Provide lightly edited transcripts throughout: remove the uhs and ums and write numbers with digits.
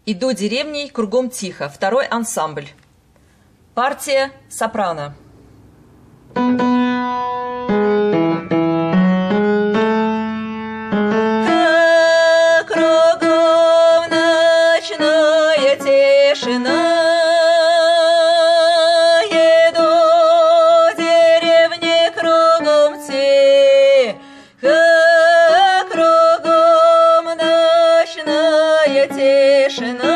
Иду деревней, кругом тихо. Второй ансамбль. Партия сопрано. Кругом ночная тишина. Еду деревни кругом тихо. Кругом ночная тишина.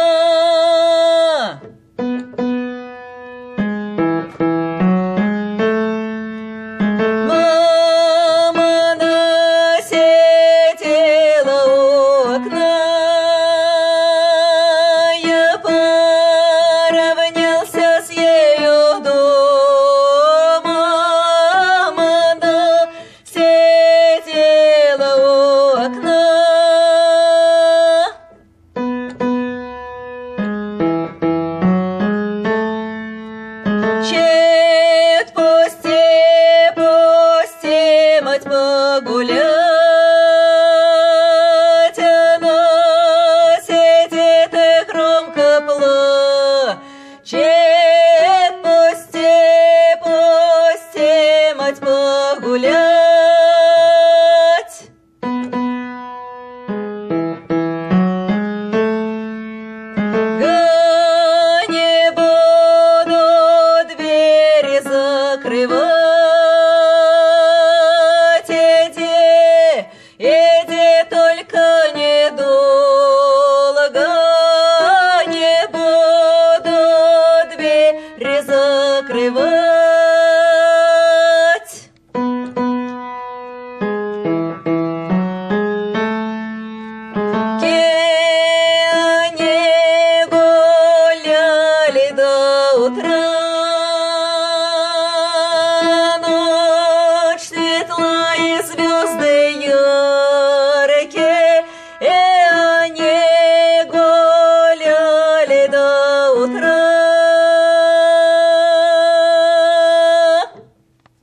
Мать погулять, она сидит и громко плачет. Пусти, мать погулять. Не буду двери закрывать. Иди только недолго, не буду двери закрывать. Они гуляли до утра.